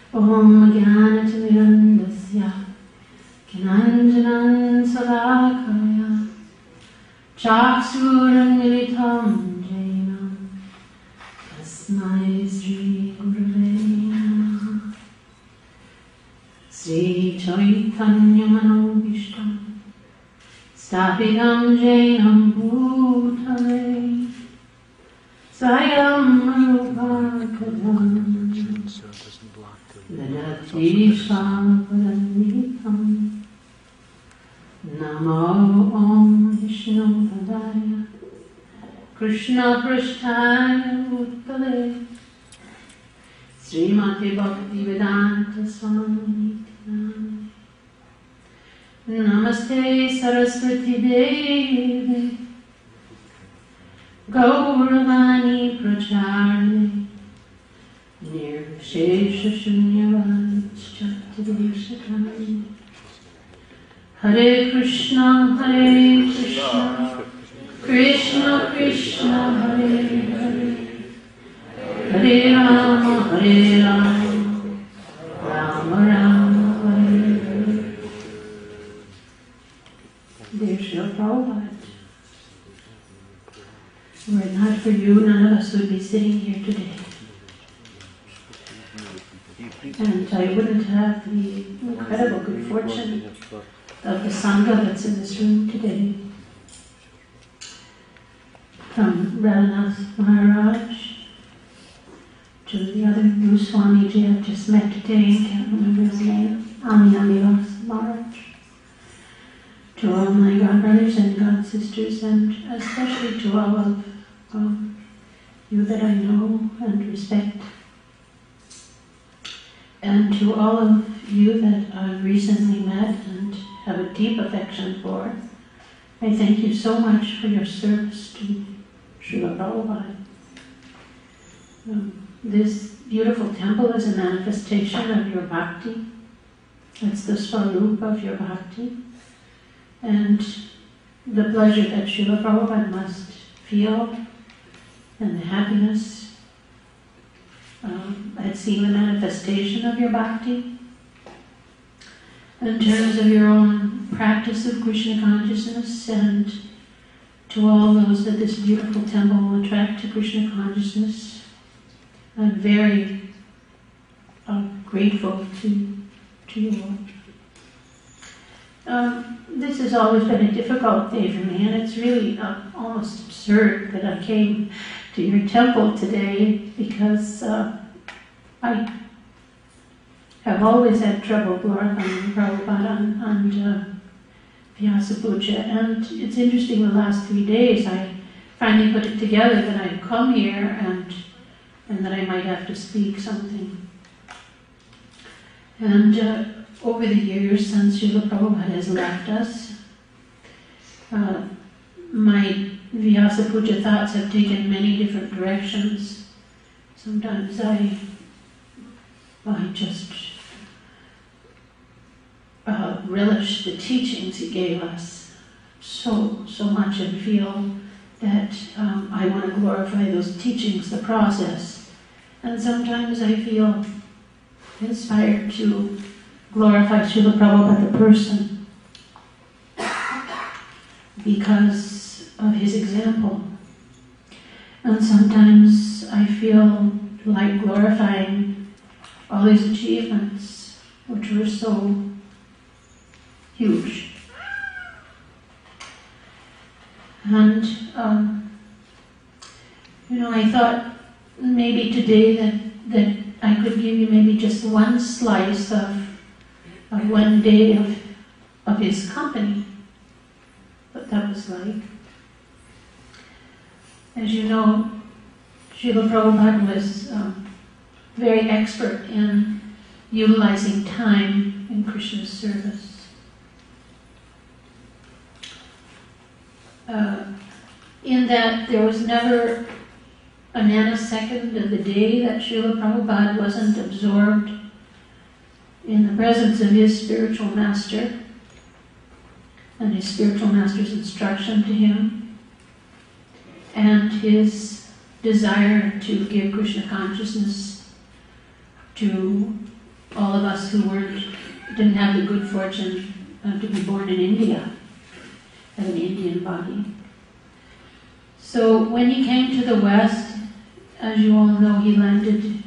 Om Jnanatimirandasya Jnananjanan Salakaya Chaksuramilitam Jena Tasmai Sri Gurave Namaha. Sri Chaitanya Manobhishtam Sthapitam Jainam Bhutale Swayam Rupakadam Dadati Shampadanitam Namo Om Vishnu Padaya Krishna Prasthaya Bhutale Srimati Bhakti Vedanta Swami Namaste Saraswati Devi Gauravani Pracharne Nirvishesha Shunyavachakti Hare Krishna, Krishna Krishna, Hare Hare, Hare Rama, Rama Rama, Hare Hare. Dear Srila Prabhupada, were it not for you, none of us would be sitting here today. And I wouldn't have the incredible good fortune of the Sangha that's in this room today. From Radhanath Maharaj to the other new Swamiji I've just met today, I can't remember his name, Amiyanivas Maharaj. To all my godbrothers and godsisters, and especially to all of you that I know and respect, and to all of you that I've recently met and have a deep affection for, I thank you so much for your service to Srila Prabhupada. This beautiful temple is a manifestation of your bhakti. It's the swarup of your bhakti. And the pleasure that Srila Prabhupada must feel and the happiness at seeing the manifestation of your bhakti. In terms of your own practice of Krishna consciousness, and to all those that this beautiful temple will attract to Krishna consciousness, I'm very grateful to you all. This has always been a difficult day for me, and it's really almost absurd that I came to your temple today, because I have always had trouble glorifying Prabhupada and Vyasa Puja, and it's interesting, the last 3 days I finally put it together that I'd come here and that I might have to speak something. And over the years, since Srila Prabhupada has left us, my Vyasa Puja thoughts have taken many different directions. Sometimes I just relish the teachings he gave us so much, and feel that I want to glorify those teachings, the process. And sometimes I feel inspired to glorify Srila Prabhupada the person because of his example. And sometimes I feel like glorifying all his achievements, which were so huge. And, I thought maybe today that I could give you maybe just one slice of one day of his company, what that was like. As you know, Srila Prabhupada was very expert in utilizing time in Krishna's service. In that there was never a nanosecond of the day that Srila Prabhupada wasn't absorbed in the presence of his spiritual master and his spiritual master's instruction to him, and his desire to give Krishna consciousness to all of us who didn't have the good fortune to be born in India, have an Indian body. So when he came to the West, as you all know, he landed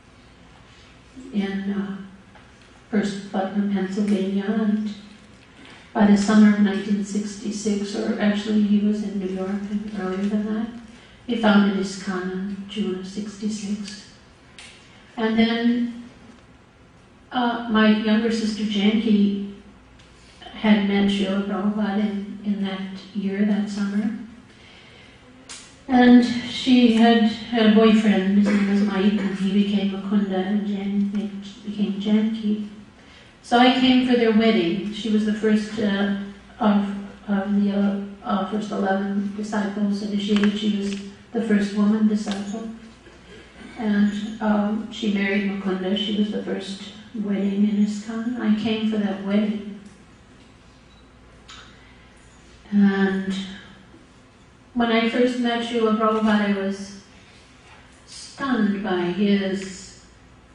in first Putnam, Pennsylvania, and by the summer of 1966, or actually he was in New York and earlier than that, he founded ISKCON in June of '66. And then my younger sister Janki had met Srila Prabhupada in that year, that summer. And she had a boyfriend, his name was Mike, and he became Mukunda, and Jan became Janki. So I came for their wedding. She was the first of the first 11 disciples initiated. She was the first woman disciple. And she married Mukunda. She was the first wedding in ISKCON. I came for that wedding. And when I first met Srila Prabhupada, I was stunned by his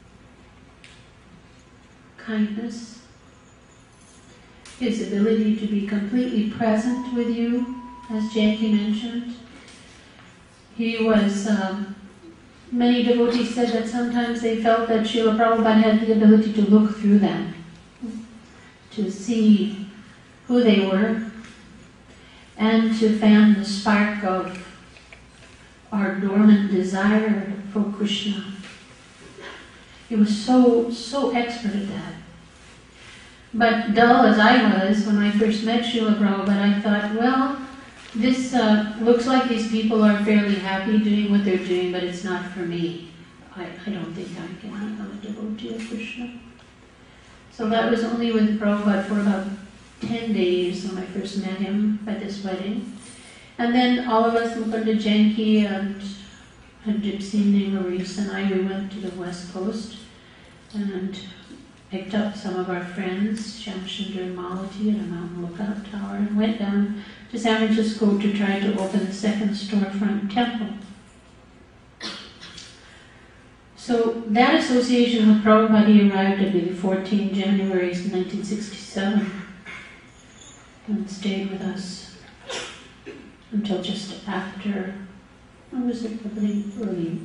kindness, his ability to be completely present with you, as Janki mentioned. He was, many devotees said that sometimes they felt that Srila Prabhupada had the ability to look through them, to see who they were, and to fan the spark of our dormant desire for Krishna. He was so expert at that. But dull as I was when I first met Srila Prabhupada, I thought, well, this looks like these people are fairly happy doing what they're doing, but it's not for me. I don't think I can become a devotee of Krishna. So that was only with Prabhupada for about 10 days when I first met him at this wedding. And then all of us, Mukunda, Janki, and a gypsy named Maurice and I, we went to the West Coast and picked up some of our friends, Shamsundar and Malati, at a mountain lookout tower, and went down to San Francisco to try to open a second storefront temple. So that association with Prabhupada arrived, I believe, 14 January 1967, and stayed with us until just after, I was it, I believe, early,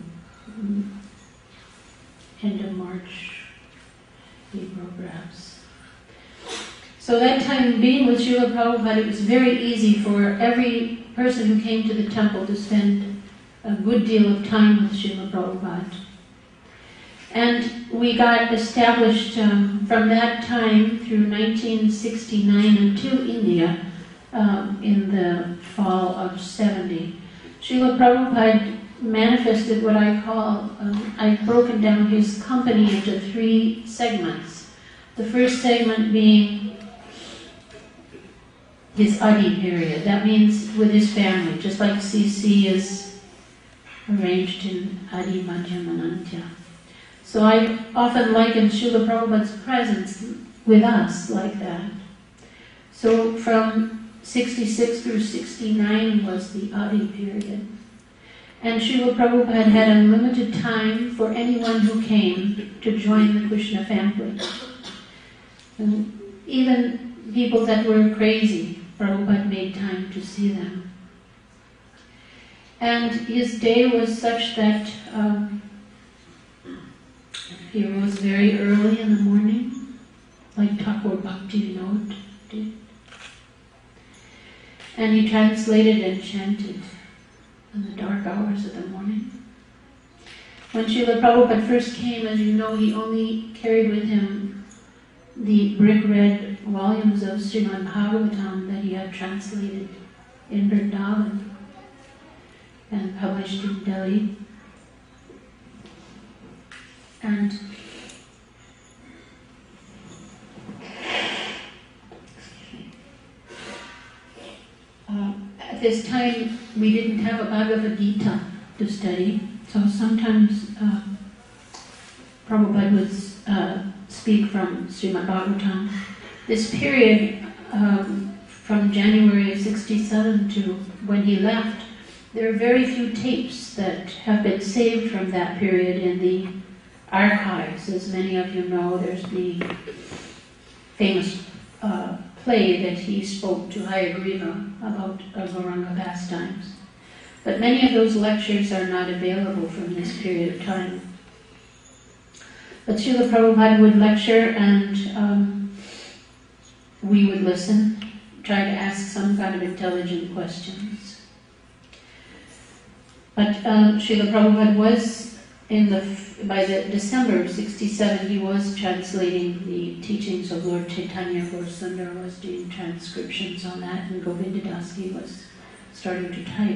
end of March, April perhaps. So that time being with Srila Prabhupada, it was very easy for every person who came to the temple to spend a good deal of time with Srila Prabhupada. And we got established from that time through 1969 until India in the fall of '70. Srila Prabhupada manifested what I call, I've broken down his company into 3 segments. The first segment being his Adi period. That means with his family, just like CC is arranged in Adi, Madhyam, and Antya. So I often liken Srila Prabhupada's presence with us like that. So from 66 through 69 was the Adi period. And Srila Prabhupada had unlimited time for anyone who came to join the Krishna family. And even people that were crazy, Prabhupada made time to see them. And his day was such that he rose very early in the morning, like Thakur Bhakti Vinod did. And he translated and chanted in the dark hours of the morning. When Srila Prabhupada first came, as you know, he only carried with him the brick-red volumes of Srimad Bhagavatam that he had translated in Vrindavan and published in Delhi. And at this time, we didn't have a Bhagavad Gita to study, so sometimes Prabhupada would speak from Srimad Bhagavatam. This period, from January of '67 to when he left, there are very few tapes that have been saved from that period in the archives. As many of you know, there's the famous play that he spoke to Hayagriva about Gauranga pastimes. But many of those lectures are not available from this period of time. But Srila Prabhupada would lecture, and we would listen, try to ask some kind of intelligent questions. But Srila Prabhupada was, by the December of '67, he was translating the teachings of Lord Chaitanya. Gaurasundar was doing transcriptions on that, and Govinda Dasji was starting to type.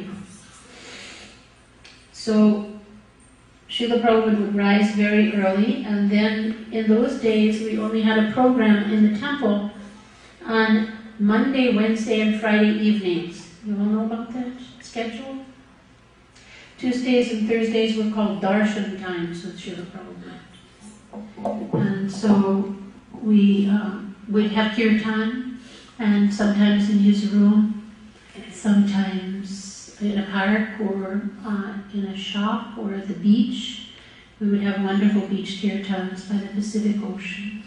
So Srila Prabhupada would rise very early, and then in those days we only had a program in the temple on Monday, Wednesday, and Friday evenings. You all know about that schedule? Tuesdays and Thursdays were called darshan times with Srila Prabhupada. And so we would have kirtan, and sometimes in his room, sometimes in a park or in a shop or at the beach. We would have wonderful beach kirtans by the Pacific Ocean.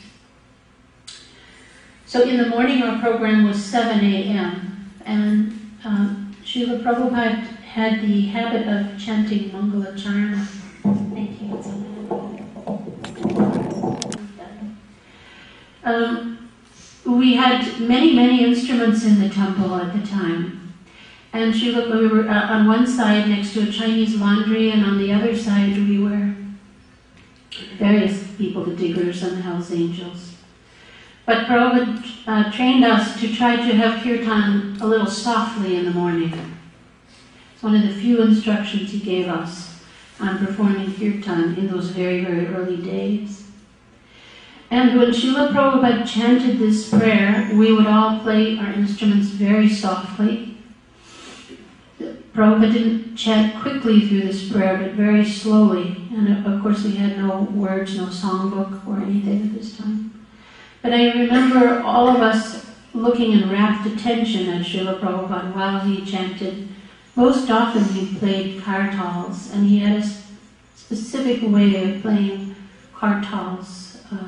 So in the morning our program was 7 a.m. and Srila Prabhupada had the habit of chanting Mangalacharna. Thank you. We had many instruments in the temple at the time. And we were on one side next to a Chinese laundry, and on the other side we were various people, the Diggers and the Hells Angels. But Prabhupada trained us to try to have kirtan a little softly in the morning. It's one of the few instructions he gave us on performing kirtan in those very early days. And when Srila Prabhupada chanted this prayer, we would all play our instruments very softly. Prabhupada didn't chant quickly through this prayer, but very slowly. And of course we had no words, no songbook or anything at this time. But I remember all of us looking in rapt attention at Srila Prabhupada while he chanted. Most often he played kartals, and he had a specific way of playing kartals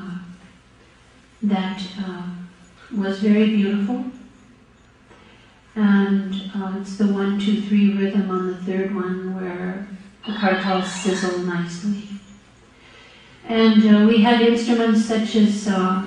that was very beautiful. And it's the 1, 2, 3 rhythm on the third one where the kartals sizzle nicely. And we had instruments such as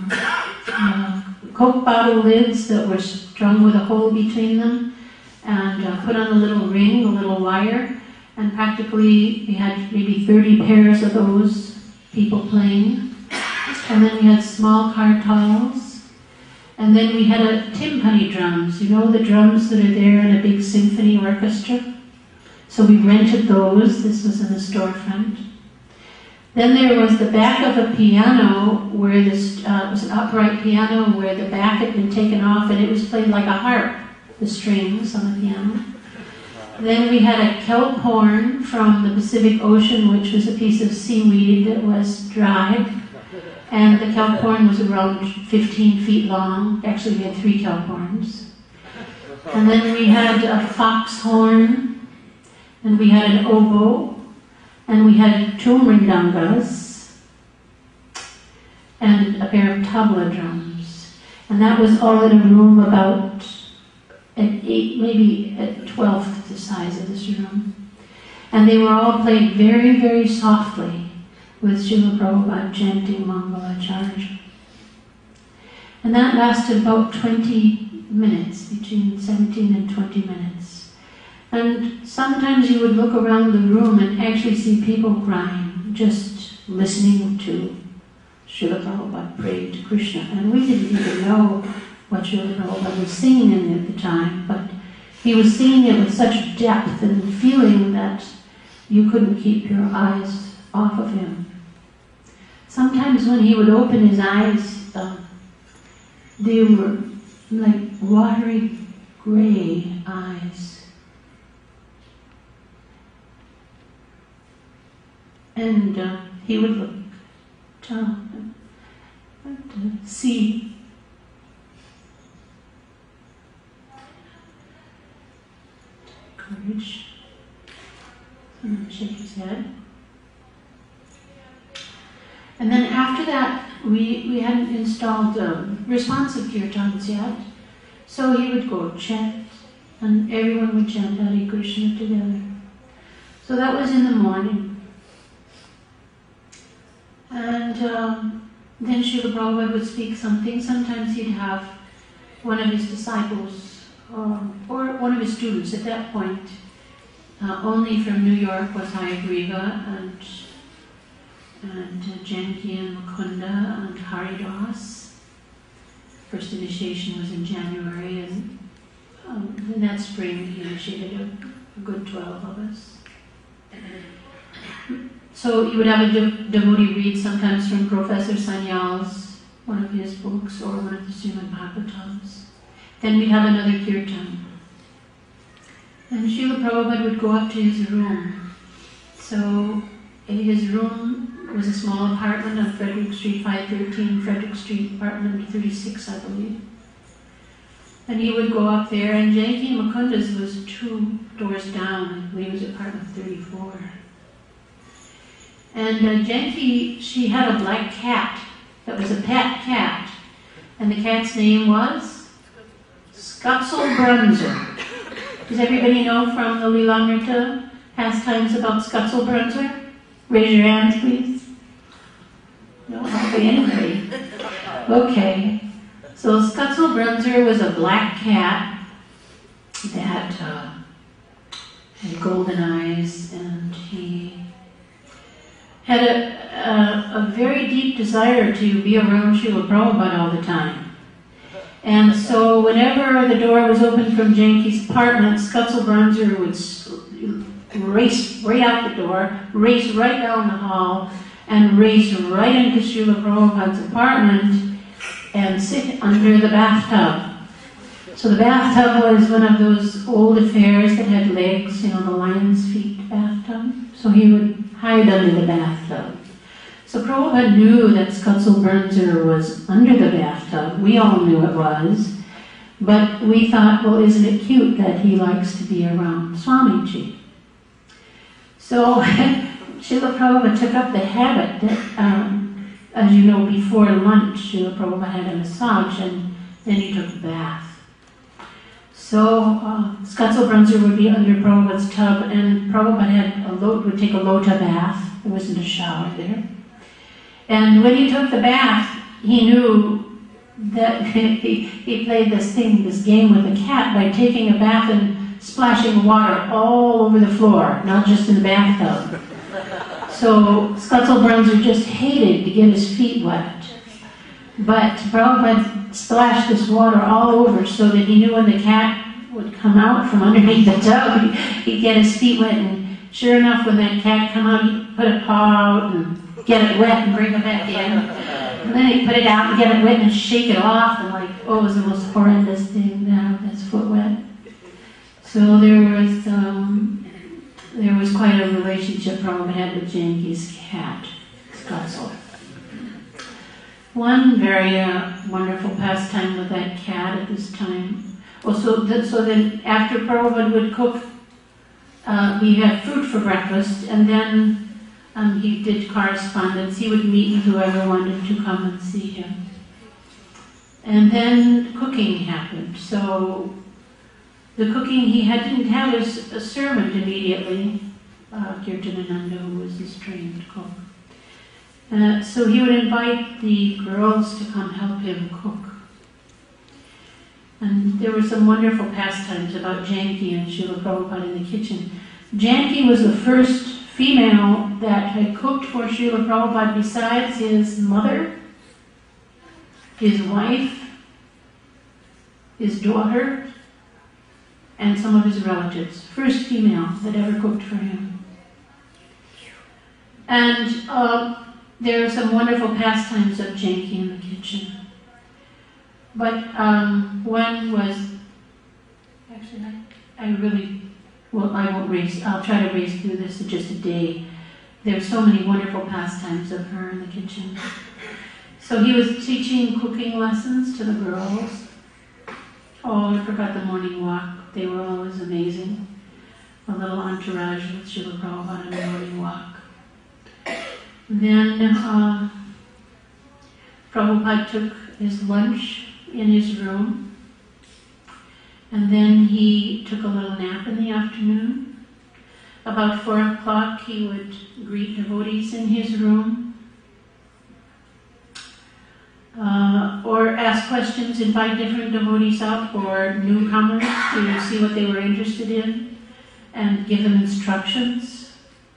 Coke bottle lids that were strung with a hole between them, and put on a little ring, a little wire, and practically we had maybe 30 pairs of those, people playing. And then we had small kartals, and then we had a timpani drums, you know the drums that are there in a big symphony orchestra? So we rented those. This was in the storefront. Then there was the back of a piano where this was an upright piano where the back had been taken off, and it was played like a harp, the strings on the piano. Then we had a kelp horn from the Pacific Ocean, which was a piece of seaweed that was dried. And the kelp horn was around 15 feet long. Actually, we had 3 kelp horns. And then we had a fox horn, and we had an oboe, and we had 2 mridangas, and a pair of tabla drums. And that was all in a room about at 8, maybe at 12th the size of this room. And they were all played very softly, with Srila Prabhupada chanting Mangalacharna. And that lasted about 20 minutes, between 17 and 20 minutes. And sometimes you would look around the room and actually see people crying, just listening to Srila Prabhupada pray to Krishna. And we didn't even know what Srila Prabhupada was singing at the time, but he was singing it with such depth and feeling that you couldn't keep your eyes off of him. Sometimes when he would open his eyes, they were like watery gray eyes. And he would look down and see. Courage. And then shake his head. And then after that, we hadn't installed responsive kirtans yet. So he would go chant, and everyone would chant Hare Krishna together. So that was in the morning. And then Srila Prabhupada would speak something. Sometimes he'd have one of his disciples or one of his students at that point. Only from New York was Hayagriva and Janki and Mukunda and Haridas. First initiation was in January, and in that spring he initiated a good 12 of us. So you would have a devotee read sometimes from Professor Sanyal's, one of his books, or one of the Srimad Bhagavatams. Then we'd have another kirtan. And Srila Prabhupada would go up to his room. So his room was a small apartment on Frederick Street, 513 Frederick Street, apartment number 36, I believe. And he would go up there, and Janki Mukunda's was 2 doors down. I believe it was apartment 34. And Janki, she had a black cat that was a pet cat. And the cat's name was Skutzelbrunzer. Does everybody know from the Lilamrita pastimes about Skutzelbrunzer? Raise your hands, please. No, hardly anybody. Okay. So Skutzelbrunzer was a black cat that had golden eyes, and he had a very deep desire to be around Srila Prabhupada all the time. And so whenever the door was opened from Janki's apartment, Skutzelbrunzer would race right out the door, race right down the hall, and race right into Srila Prabhupada's apartment and sit under the bathtub. So the bathtub was one of those old affairs that had legs, the lion's feet bathtub. So he would hide under the bathtub. So Prabhupada knew that Skutzelbrunzer was under the bathtub. We all knew it was. But we thought, well, isn't it cute that he likes to be around Swamiji? So Srila Prabhupada took up the habit that, as you know, before lunch, Srila Prabhupada had a massage, and then he took a bath. So Skutzelbrunzer would be under Prabhupada's tub, and Prabhupada would take a lota bath. There wasn't a shower there. And when he took the bath, he knew that he played this game with the cat by taking a bath and splashing water all over the floor, not just in the bathtub. So Skutzelbrunzer just hated to get his feet wet. But Prabhupada splashed this water all over so that he knew when the cat would come out from underneath the tub, he'd get his feet wet. And sure enough, when that cat come out, he'd put a paw out and get it wet and bring it back in. And then he'd put it out and get it wet and shake it off. And it was the most horrendous thing to have his foot wet. So there was quite a relationship Prabhupada had with Janki's cat, Skutzel. One very wonderful pastime with that cat at this time. So then after Prabhupada would cook, we had fruit for breakfast, and then he did correspondence. He would meet with whoever wanted to come and see him. And then cooking happened. So the cooking, he didn't have a servant immediately, Kirtanananda, who was his trained cook. So he would invite the girls to come help him cook. And there were some wonderful pastimes about Janki and Srila Prabhupada in the kitchen. Janki was the first female that had cooked for Srila Prabhupada besides his mother, his wife, his daughter, and some of his relatives. First female that ever cooked for him. And there are some wonderful pastimes of Janki in the kitchen. But one was, actually, I won't race, I'll try to race through this in just a day. There are so many wonderful pastimes of her in the kitchen. So he was teaching cooking lessons to the girls. Oh, I forgot the morning walk. They were always amazing. A little entourage with Srila Prabhupada on the morning walk. Then Prabhupada took his lunch in his room, and then he took a little nap in the afternoon. About 4 o'clock, he would greet devotees in his room, or ask questions, invite different devotees up or newcomers to see what they were interested in, and give them instructions.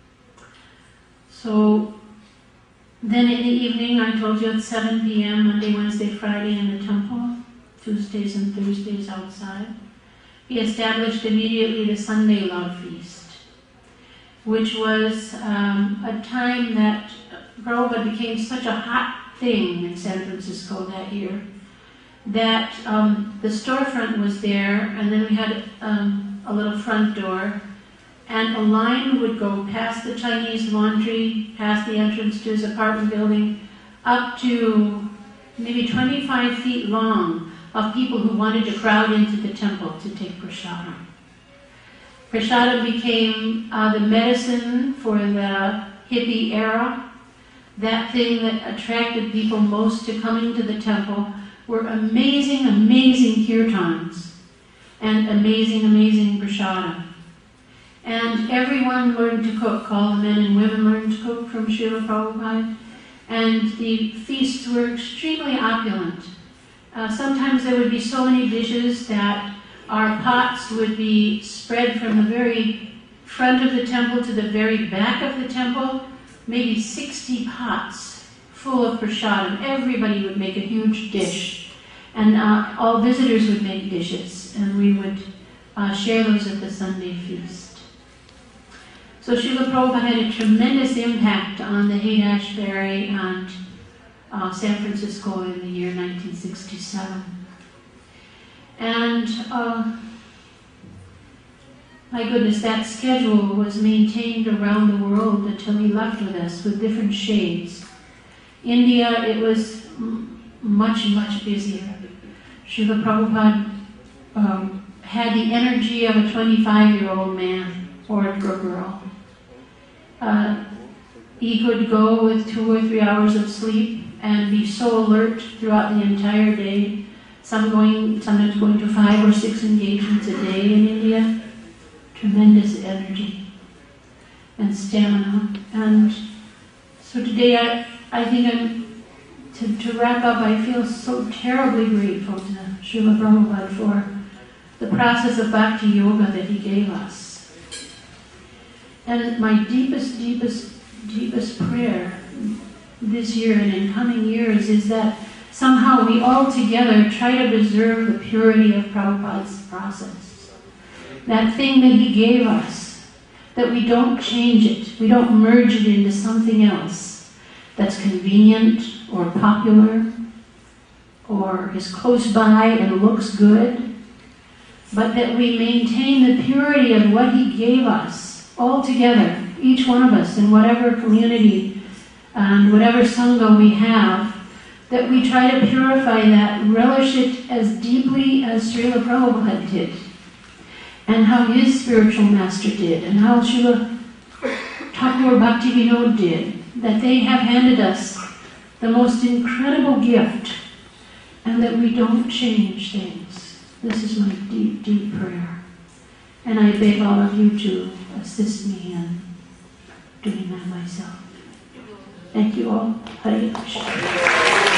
So then in the evening, I told you at 7 p.m., Monday, Wednesday, Friday in the temple, Tuesdays and Thursdays outside, he established immediately the Sunday Love Feast, which was a time that Prabhupada became such a hot thing in San Francisco that year, that the storefront was there, and then we had a little front door, and a line would go past the Chinese laundry, past the entrance to his apartment building, up to maybe 25 feet long of people who wanted to crowd into the temple to take prasadam. Prasadam became the medicine for the hippie era. That thing that attracted people most to coming to the temple were amazing, amazing kirtans and amazing, amazing prasadam. And everyone learned to cook. All the men and women learned to cook from Srila Prabhupada. And the feasts were extremely opulent. Sometimes there would be so many dishes that our pots would be spread from the very front of the temple to the very back of the temple. Maybe 60 pots full of prasadam. Everybody would make a huge dish. And all visitors would make dishes. And we would share those at the Sunday feast. So Srila Prabhupada had a tremendous impact on the Haight-Ashbury and San Francisco in the year 1967. And my goodness, that schedule was maintained around the world until he left with us, with different shades. India, it was much, much busier. Srila Prabhupada had the energy of a 25-year-old man or a girl. He could go with 2 or 3 hours of sleep and be so alert throughout the entire day, sometimes going to 5 or 6 engagements a day in India. Tremendous energy and stamina. And so today I think to wrap up, I feel so terribly grateful to Srila Prabhupada for the process of Bhakti Yoga that he gave us. And my deepest, deepest, deepest prayer this year and in coming years is that somehow we all together try to preserve the purity of Prabhupada's process. That thing that he gave us, that we don't change it, we don't merge it into something else that's convenient or popular or is close by and looks good, but that we maintain the purity of what he gave us all together, each one of us in whatever community and whatever sangha we have, that we try to purify that, relish it as deeply as Srila Prabhupada did, and how his spiritual master did, and how Srila Thakur Bhaktivinoda did, that they have handed us the most incredible gift, and that we don't change things. This is my deep, deep prayer. And I beg all of you to assist me in doing that myself. Thank you all. Hare Krishna.